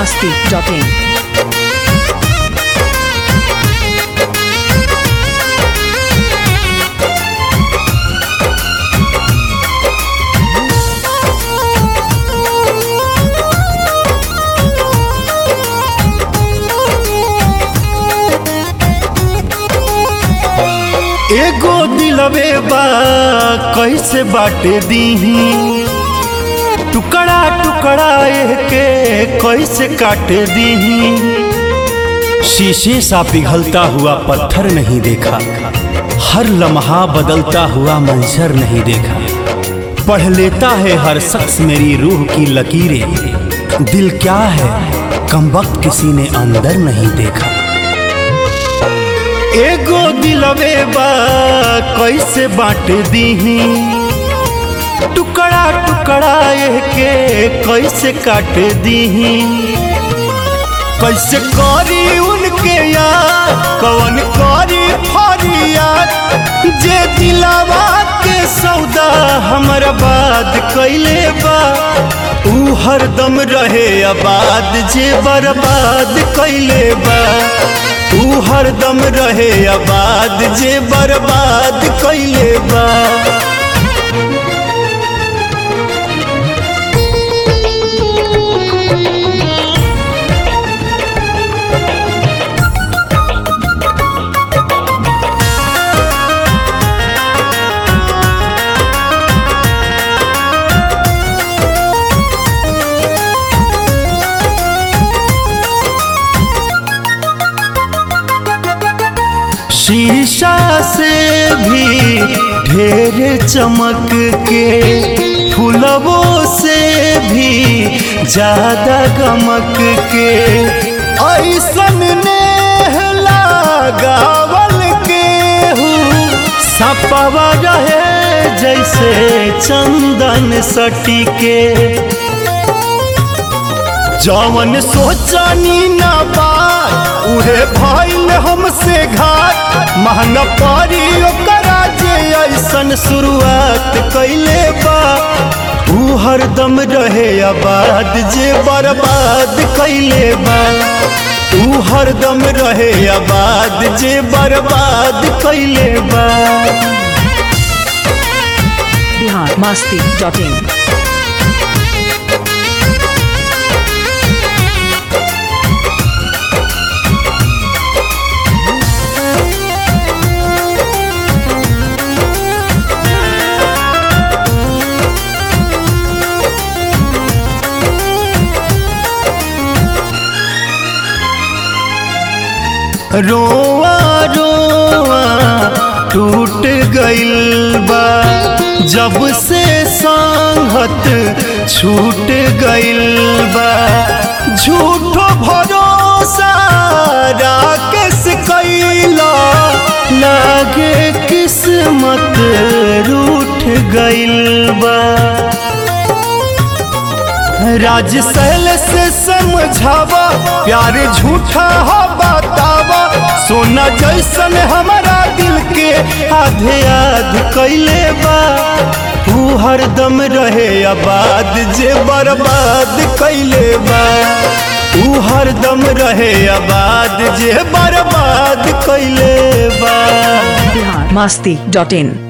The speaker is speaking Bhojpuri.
biharmasti.in। एगो दिलवे बा कैसे बाटे दीही, टुकड़ा टुकड़ा के कैसे काटे दीही। शीशे सा पिघलता हुआ पत्थर नहीं देखा, हर लम्हा बदलता हुआ मंजर नहीं देखा। पढ़ लेता है हर शख्स मेरी रूह की लकीरें, दिल क्या है कमबख्त किसी ने अंदर नहीं देखा। एगो दिलवे बा कैसे बांट दीही, टुकड़ा टुकड़ा के कैसे काट दीही। कैसे करी उनके याद कौन करी फरियाद, जे दिलावा के सौदा हमर बात कैले बा। ऊ हरदम रहे आबाद जे बर्बाद कैले बा। तू हरदम रहे आबाद जे बर्बाद कैले बा। शीशा से भी ढेर चमक के, फूलों से भी ज्यादा गमक के। ऐसन नेह लगावल के हूँ, सपवा रहे जैसे चंदन सटी के। जवन सोचनी ना बात उहे भइल हमसे घाट, महंगा पड़ी ओकरा जे ऐसन शुरुआत कैले बा। ऊ हरदम रहे आबाद जे बर्बाद कैले बा। ऊ हरदम रहे आबाद जे बर्बाद कैले बा। biharmasti.in। रोआ रोआ टूट गइल बा, जब से संगत छूट गइल बा। झूठो भरोसा राकेश कैला, लागे किस्मत रूठ गइल बा। राज सहल से समझावा, प्यार झूठा हो बतावा। सोना जैसन हमारा दिल के आधे आध कैले बा। तू हरदम रहे आबाद जे बर्बाद कैले बा। तू हरदम रहे आबाद जे बर्बाद कैले बा। biharmasti.in।